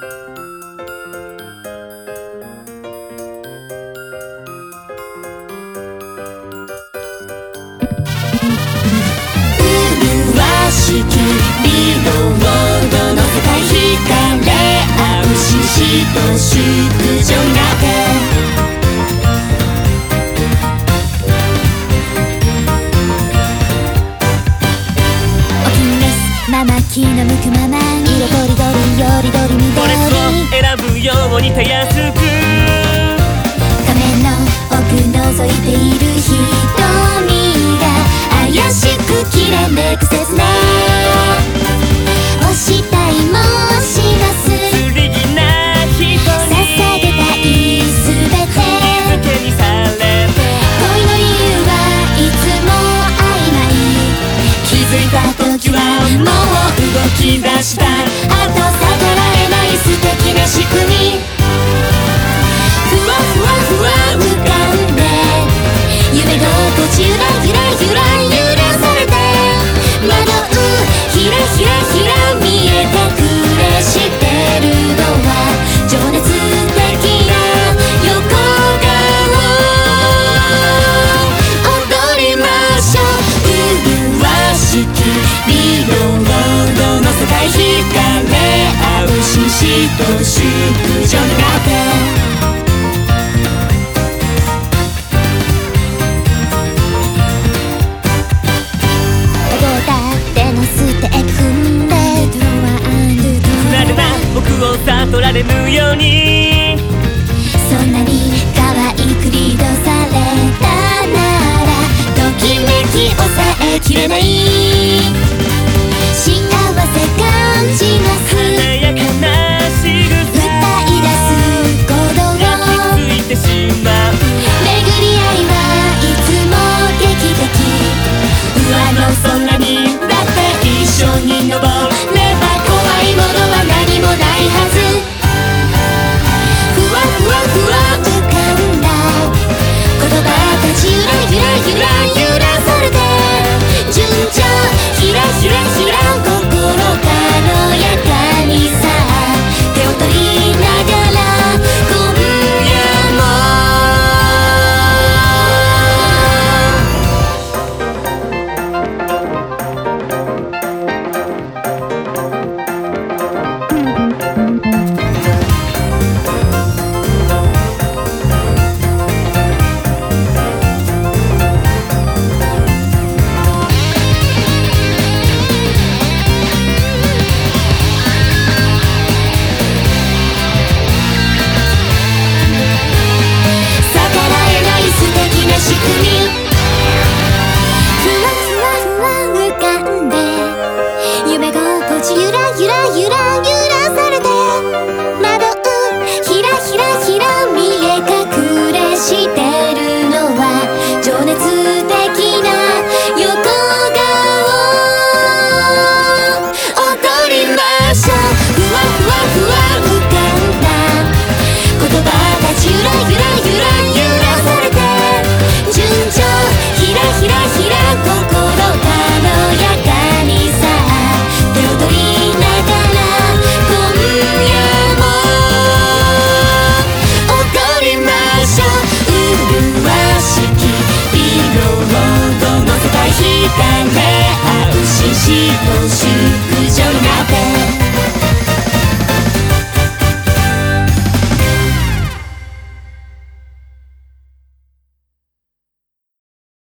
しきリロードの世界惹かれ合う獅子と淑女になってお気に召すまま気の向くままに色とりどりよりどりみどり選ぶようにたやすく画面の奥覗いている瞳が怪しくきらめく切な押したいもします釣り気な人に捧げたいすべて付けにされて恋の理由はいつも曖昧気づいた時はもう動き出したあと逆らえない素敵な仕組みふわふわふわ浮かんで夢心地ゆらゆらゆら揺らされて惑うひらひらひら見え隠れしてるのは情熱的な横顔踊りましょう麗しきリロードの世界惹かれ合う獅子と淑女になって僕を悟られぬようにそんなに可愛くリードされたならときめき抑えきれない